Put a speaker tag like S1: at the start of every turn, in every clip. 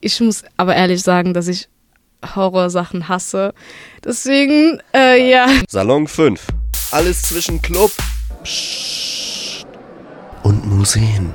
S1: Ich muss aber ehrlich sagen, dass ich Horrorsachen hasse. Deswegen, ja.
S2: Salon 5. Alles zwischen Club und Museen.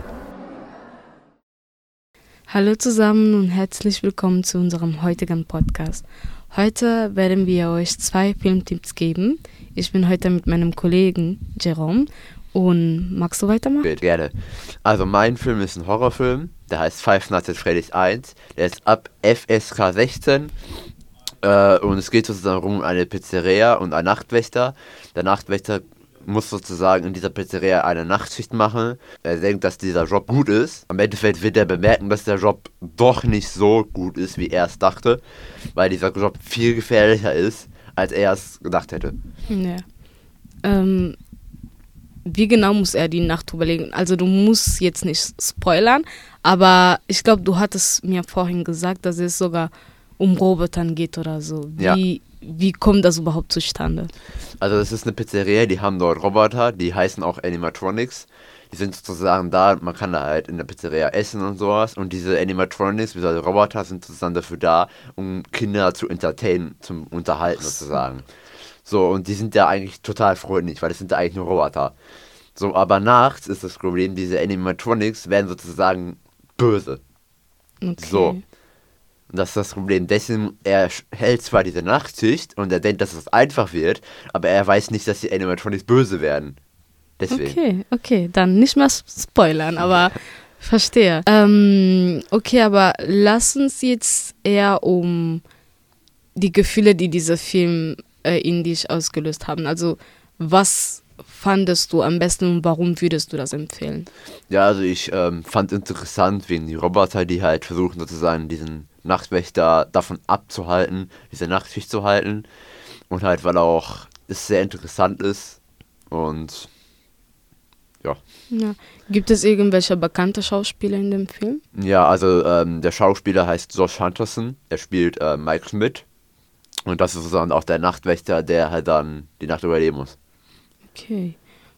S1: Hallo zusammen und herzlich willkommen zu unserem heutigen Podcast. Heute werden wir euch 2 Filmtipps geben. Ich bin heute mit meinem Kollegen Jerome. Und magst du weitermachen?
S3: Gerne. Also mein Film ist ein Horrorfilm, der heißt Five Nights at Freddy's 1. Der ist ab FSK 16 und es geht sozusagen um eine Pizzeria und einen Nachtwächter. Der Nachtwächter muss sozusagen in dieser Pizzeria eine Nachtschicht machen. Er denkt, dass dieser Job gut ist. Am Endeffekt wird er bemerken, dass der Job doch nicht so gut ist, wie er es dachte, weil dieser Job viel gefährlicher ist, als er es gedacht hätte.
S1: Ja. Wie genau muss er die Nacht überlegen? Also du musst jetzt nicht spoilern, aber ich glaube, du hattest mir vorhin gesagt, dass es sogar um Robotern geht oder so. Wie kommt das überhaupt zustande?
S3: Also das ist eine Pizzeria, die haben dort Roboter, die heißen auch Animatronics. Die sind sozusagen da, man kann da halt in der Pizzeria essen und sowas. Und diese Animatronics, diese Roboter, sind sozusagen dafür da, um Kinder zu entertainen, zum Unterhalten sozusagen. So, und die sind ja eigentlich total freundlich, weil das sind ja eigentlich nur Roboter. So, aber nachts ist das Problem, diese Animatronics werden sozusagen böse.
S1: Okay.
S3: So. Und das ist das Problem. Deswegen, er hält zwar diese Nachtschicht und er denkt, dass es einfach wird, aber er weiß nicht, dass die Animatronics böse werden. Deswegen.
S1: Okay, dann nicht mehr spoilern, aber verstehe. Okay, aber lass uns jetzt eher um die Gefühle, die dieser Film in dich ausgelöst haben. Also, was fandest du am besten und warum würdest du das empfehlen?
S3: Ja, also ich fand interessant, wegen die Roboter, die halt versuchen sozusagen diesen Nachtwächter davon abzuhalten, diese Nachtschicht zu halten. Und halt, weil auch es sehr interessant ist. Und ja.
S1: Gibt es irgendwelche bekannte Schauspieler in dem Film?
S3: Ja, also der Schauspieler heißt Josh Hutcherson. Er spielt Mike Schmidt. Und das ist sozusagen auch der Nachtwächter, der halt dann die Nacht überleben muss.
S1: Okay.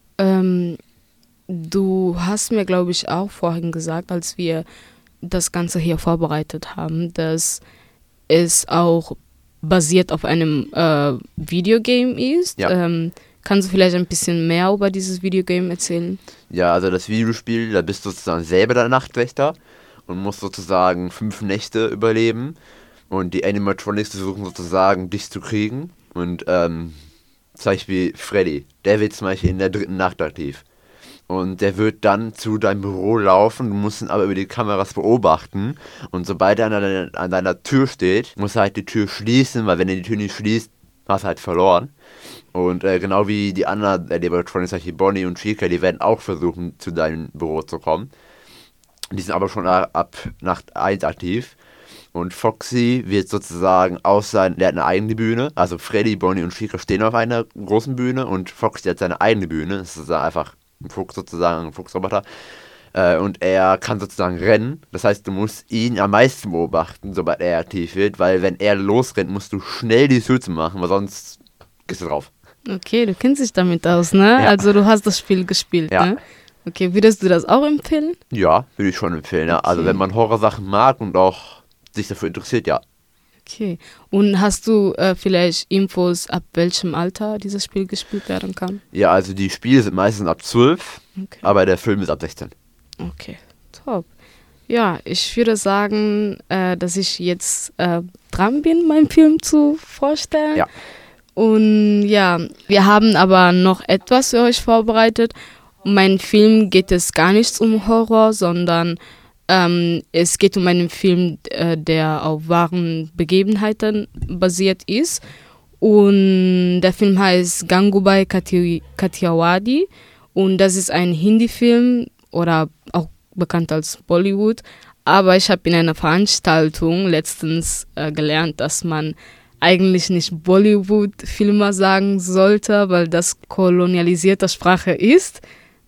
S1: Du hast mir, glaube ich, auch vorhin gesagt, als wir das Ganze hier vorbereitet haben, dass es auch basiert auf einem Videogame ist.
S3: Ja.
S1: Kannst du vielleicht ein bisschen mehr über dieses Videogame erzählen?
S3: Ja, also das Videospiel, da bist du sozusagen selber der Nachtwächter und musst sozusagen 5 Nächte überleben. Und die Animatronics versuchen sozusagen, dich zu kriegen. Und zum Beispiel Freddy, der wird zum Beispiel in der 3. Nacht aktiv. Und der wird dann zu deinem Büro laufen, du musst ihn aber über die Kameras beobachten. Und sobald er an deiner Tür steht, musst du halt die Tür schließen, weil wenn er die Tür nicht schließt, hast du halt verloren. Und genau wie die anderen Animatronics, zum Beispiel Bonnie und Chica, die werden auch versuchen, zu deinem Büro zu kommen. Die sind aber schon ab Nacht 1 aktiv. Und Foxy wird sozusagen der hat eine eigene Bühne. Also Freddy, Bonnie und Chica stehen auf einer großen Bühne und Foxy hat seine eigene Bühne. Das ist einfach ein Fuchs sozusagen, ein Fuchsroboter. Und er kann sozusagen rennen. Das heißt, du musst ihn am meisten beobachten, sobald er aktiv wird. Weil wenn er losrennt, musst du schnell die Schütze machen, weil sonst gehst du drauf.
S1: Okay, du kennst dich damit aus, ne?
S3: Ja.
S1: Also du hast das Spiel gespielt,
S3: Ja.
S1: ne? Okay, würdest du das auch empfehlen?
S3: Ja, würde ich schon empfehlen. Ja.
S1: Okay.
S3: Also wenn man Horrorsachen mag und auch sich dafür interessiert, ja.
S1: Okay. Und hast du vielleicht Infos, ab welchem Alter dieses Spiel gespielt werden kann?
S3: Ja, also die Spiele sind meistens ab 12,
S1: Okay.
S3: aber der Film ist ab 16.
S1: Okay, top. Ja, ich würde sagen, dass ich jetzt dran bin, meinen Film zu vorstellen.
S3: Ja.
S1: Und ja, wir haben aber noch etwas für euch vorbereitet. Mein Film geht es gar nicht um Horror, sondern es geht um einen Film, der auf wahren Begebenheiten basiert ist. Und der Film heißt Gangubai Kathiawadi. Und das ist ein Hindi-Film oder auch bekannt als Bollywood. Aber ich habe in einer Veranstaltung letztens gelernt, dass man eigentlich nicht Bollywood-Filme sagen sollte, weil das kolonialisierte Sprache ist.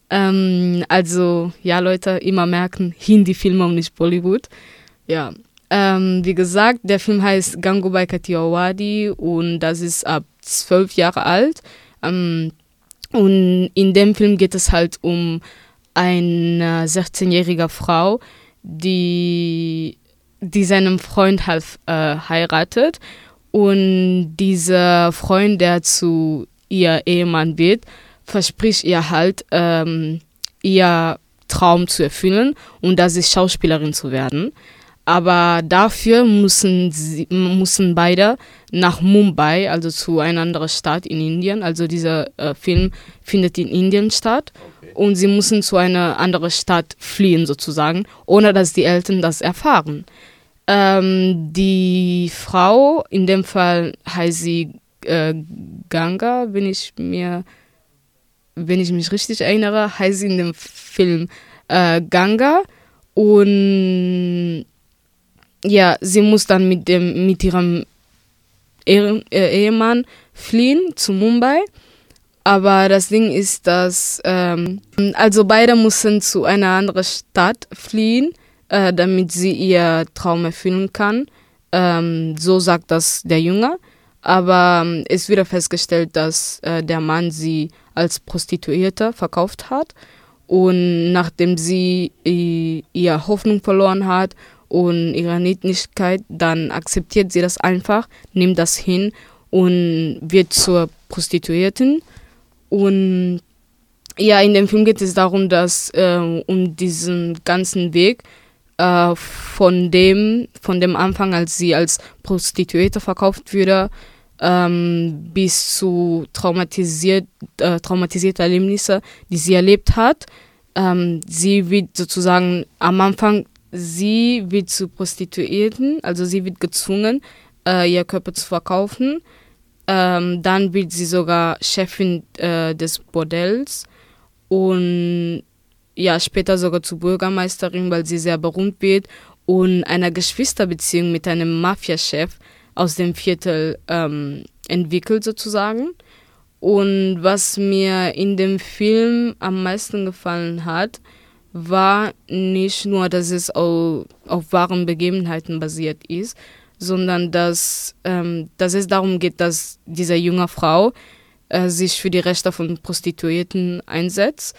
S1: Also, ja, Leute, immer merken, Hindi-Filme und nicht Bollywood. Ja, wie gesagt, der Film heißt Gangubai Kathiawadi und das ist ab 12 Jahre alt. Und in dem Film geht es halt um eine 16-jährige Frau, die die seinem Freund heiratet. Und dieser Freund, der zu ihr Ehemann wird, verspricht ihr halt, ihr Traum zu erfüllen und das ist Schauspielerin zu werden. Aber dafür müssen beide nach Mumbai, also zu einer anderen Stadt in Indien. Also dieser Film findet in Indien statt. Okay. Und sie müssen zu einer anderen Stadt fliehen sozusagen, ohne dass die Eltern das erfahren. Die Frau, in dem Fall heißt sie Ganga, wenn ich mich richtig erinnere, heißt sie in dem Film Ganga. Und ja, sie muss dann mit ihrem Ehemann fliehen zu Mumbai. Aber das Ding ist, dass also beide müssen zu einer anderen Stadt fliehen, damit sie ihr Traum erfüllen kann. So sagt das der Junge. Aber es wird festgestellt, dass der Mann sie als Prostituierte verkauft hat. Und nachdem sie ihre Hoffnung verloren hat und ihre Niedlichkeit, dann akzeptiert sie das einfach, nimmt das hin und wird zur Prostituierten. Und ja, in dem Film geht es darum, dass um diesen ganzen Weg von dem Anfang, als sie als Prostituierte verkauft wurde, bis zu traumatisierte Erlebnisse, die sie erlebt hat. Sie wird sozusagen am Anfang, sie wird zu Prostituierten, also sie wird gezwungen, ihr Körper zu verkaufen. Dann wird sie sogar Chefin des Bordells und ja, später sogar zur Bürgermeisterin, weil sie sehr berühmt wird und eine Geschwisterbeziehung mit einem Mafiachef aus dem Viertel entwickelt sozusagen. Und was mir in dem Film am meisten gefallen hat, war nicht nur, dass es auf wahren Begebenheiten basiert ist, sondern dass es darum geht, dass diese junge Frau sich für die Rechte von Prostituierten einsetzt.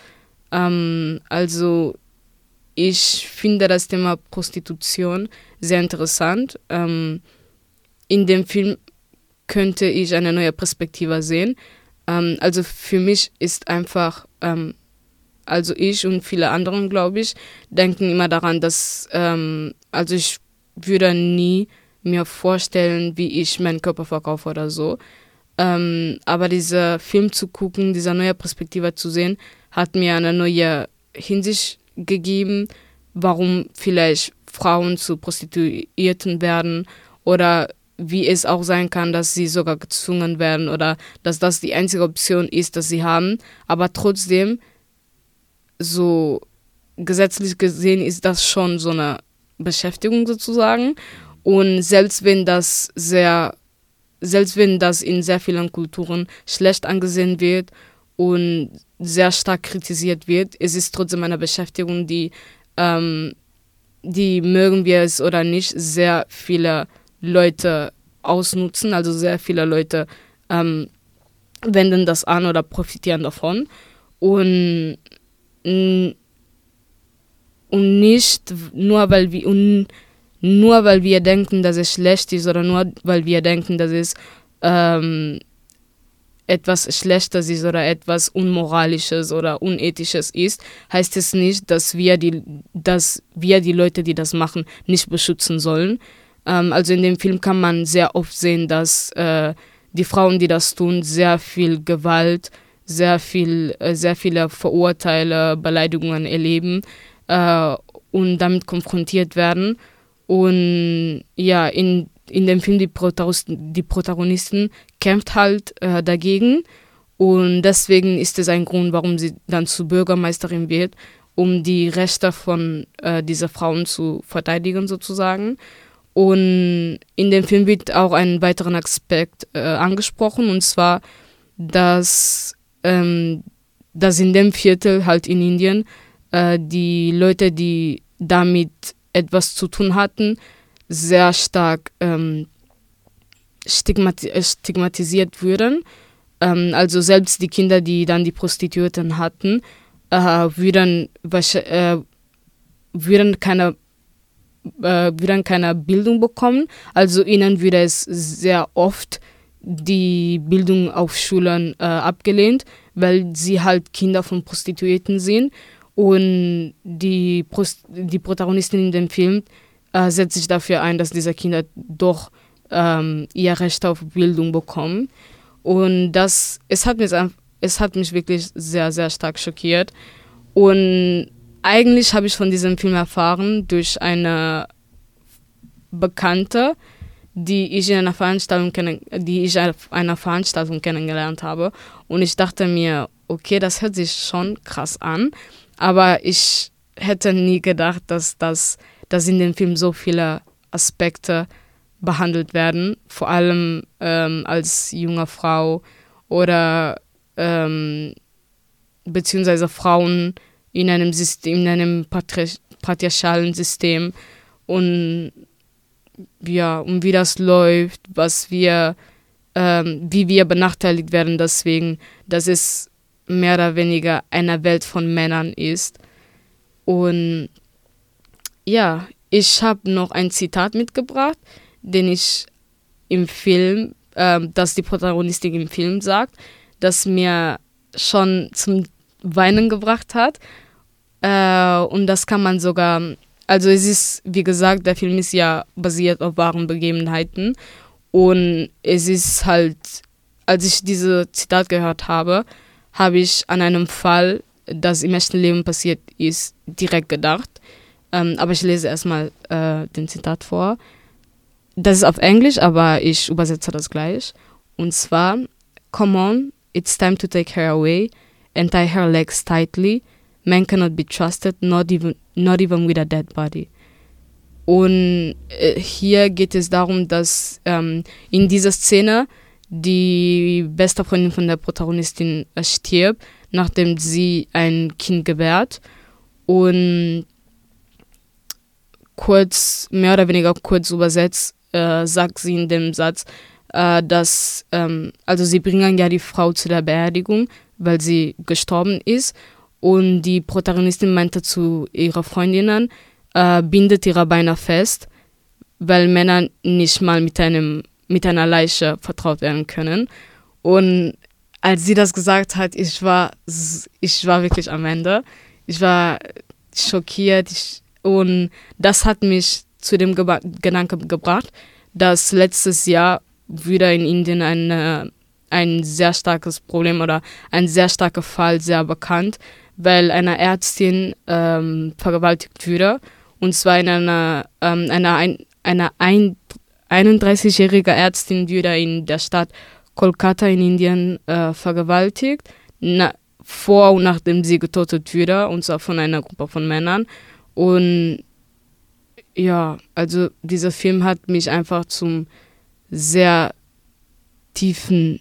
S1: Also ich finde das Thema Prostitution sehr interessant. In dem Film könnte ich eine neue Perspektive sehen. Also für mich ist einfach, also ich und viele anderen, glaube ich, denken immer daran, dass, also ich würde nie mir vorstellen, wie ich meinen Körper verkaufe oder so. Aber dieser Film zu gucken, diese neue Perspektive zu sehen, hat mir eine neue Hinsicht gegeben, warum vielleicht Frauen zu Prostituierten werden oder wie es auch sein kann, dass sie sogar gezwungen werden oder dass das die einzige Option ist, dass sie haben. Aber trotzdem, so gesetzlich gesehen, ist das schon so eine Beschäftigung sozusagen. Und selbst wenn das in sehr vielen Kulturen schlecht angesehen wird und sehr stark kritisiert wird, es ist trotzdem eine Beschäftigung, die mögen wir es oder nicht, sehr viele Leute ausnutzen, also sehr viele Leute wenden das an oder profitieren davon und nicht nur weil wir denken, dass es schlecht ist oder nur weil wir denken, dass es etwas Schlechtes ist oder etwas Unmoralisches oder Unethisches ist, heißt es nicht, dass wir die Leute, die das machen, nicht beschützen sollen. Also in dem Film kann man sehr oft sehen, dass die Frauen, die das tun, sehr viel Gewalt, sehr viele Verurteile, Beleidigungen erleben und damit konfrontiert werden. Und ja, in dem Film die Protagonisten kämpft halt dagegen und deswegen ist es ein Grund, warum sie dann zur Bürgermeisterin wird, um die Rechte von dieser Frauen zu verteidigen sozusagen. Und in dem Film wird auch ein weiterer Aspekt angesprochen, und zwar, dass in dem Viertel halt in Indien die Leute, die damit etwas zu tun hatten, sehr stark stigmatisiert würden. Also selbst die Kinder, die dann die Prostituierten hatten, würden keine würden keine Bildung bekommen. Also ihnen würde es sehr oft die Bildung auf Schulen abgelehnt, weil sie halt Kinder von Prostituierten sind. Und die Protagonistin in dem Film setzt sich dafür ein, dass diese Kinder doch ihr Recht auf Bildung bekommen. Und es hat mich wirklich sehr, sehr stark schockiert. Und eigentlich habe ich von diesem Film erfahren durch eine Bekannte, die ich auf einer Veranstaltung kennengelernt habe. Und ich dachte mir, okay, das hört sich schon krass an, aber ich hätte nie gedacht, dass in dem Film so viele Aspekte behandelt werden, vor allem als junge Frau oder beziehungsweise Frauen in einem System, in einem patriarchalen System und ja, und wie das läuft, wie wir benachteiligt werden deswegen, dass es mehr oder weniger eine Welt von Männern ist. Und ja, ich habe noch ein Zitat mitgebracht, den ich im Film, das die Protagonistin im Film sagt, das mir schon zum Weinen gebracht hat. Und das kann man sogar, also es ist, wie gesagt, der Film ist ja basiert auf wahren Begebenheiten. Und es ist halt, als ich dieses Zitat gehört habe, habe ich an einen Fall, das im echten Leben passiert ist, direkt gedacht. Aber ich lese erstmal den Zitat vor. Das ist auf Englisch, aber ich übersetze das gleich. Und zwar, "Come on, it's time to take her away and tie her legs tightly. Man cannot be trusted, not even with a dead body." Und hier geht es darum, dass in dieser Szene die beste Freundin von der Protagonistin stirbt, nachdem sie ein Kind gebärt. Und mehr oder weniger kurz übersetzt, sagt sie in dem Satz, dass, also sie bringen ja die Frau zu der Beerdigung, weil sie gestorben ist. Und die Protagonistin meinte zu ihrer Freundinnen, bindet ihre Beine fest, weil Männer nicht mal mit einer Leiche vertraut werden können. Und als sie das gesagt hat, ich war wirklich am Ende. Ich war schockiert und das hat mich zu dem Gedanken gebracht, dass letztes Jahr wieder in Indien ein sehr starkes Problem oder ein sehr starker Fall sehr bekannt, weil eine Ärztin vergewaltigt wurde, und zwar in eine 31-jährige Ärztin wurde in der Stadt Kolkata in Indien vergewaltigt, vor und nachdem sie getötet wurde, und zwar von einer Gruppe von Männern. Und ja, also dieser Film hat mich einfach zum sehr tiefen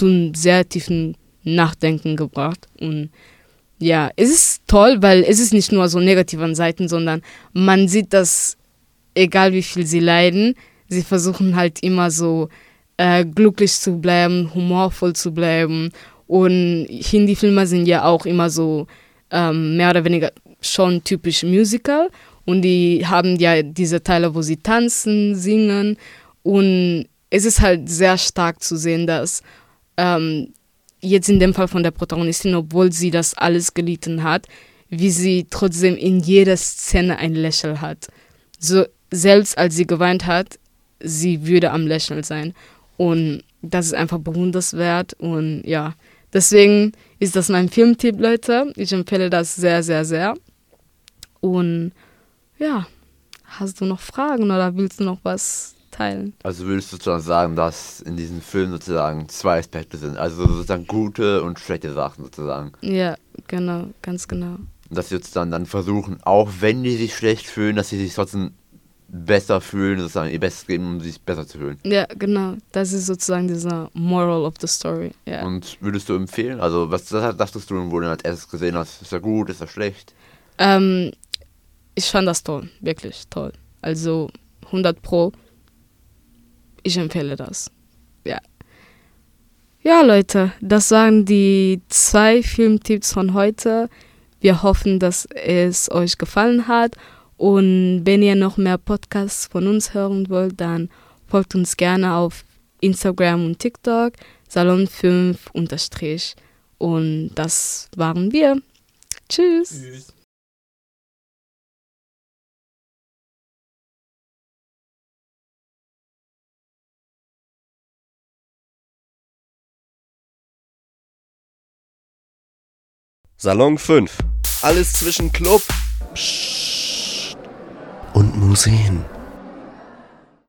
S1: Nachdenken gebracht. Und ja, es ist toll, weil es ist nicht nur so negativ an Seiten, sondern man sieht, dass egal wie viel sie leiden, sie versuchen halt immer so glücklich zu bleiben, humorvoll zu bleiben. Und Hindi-Filme sind ja auch immer so mehr oder weniger schon typisch Musical. Und die haben ja diese Teile, wo sie tanzen, singen. Und es ist halt sehr stark zu sehen, dass jetzt in dem Fall von der Protagonistin, obwohl sie das alles gelitten hat, wie sie trotzdem in jeder Szene ein Lächeln hat. So, selbst als sie geweint hat, sie würde am Lächeln sein. Und das ist einfach bewundernswert. Und ja, deswegen ist das mein Filmtipp, Leute. Ich empfehle das sehr, sehr, sehr. Und ja, hast du noch Fragen oder willst du noch was teilen?
S3: Also würdest du sozusagen sagen, dass in diesem Film sozusagen zwei Aspekte sind, also sozusagen gute und schlechte Sachen sozusagen.
S1: Ja, genau, ganz genau.
S3: Dass sie sozusagen dann versuchen, auch wenn die sich schlecht fühlen, dass sie sich trotzdem besser fühlen, sozusagen ihr Bestes geben, um sich besser zu fühlen.
S1: Ja, genau, das ist sozusagen dieser Moral of the Story. Ja.
S3: Und würdest du empfehlen, also was dachtest du, wo du als erstes gesehen hast, ist er gut, ist er schlecht?
S1: Ich fand das toll, wirklich toll. Also 100%. Ich empfehle das. Ja. Ja, Leute, das waren die 2 Filmtipps von heute. Wir hoffen, dass es euch gefallen hat Und wenn ihr noch mehr Podcasts von uns hören wollt, dann folgt uns gerne auf Instagram und TikTok, Salon5_. Und das waren wir. Tschüss.
S2: Salon 5. Alles zwischen Club
S4: und Museen.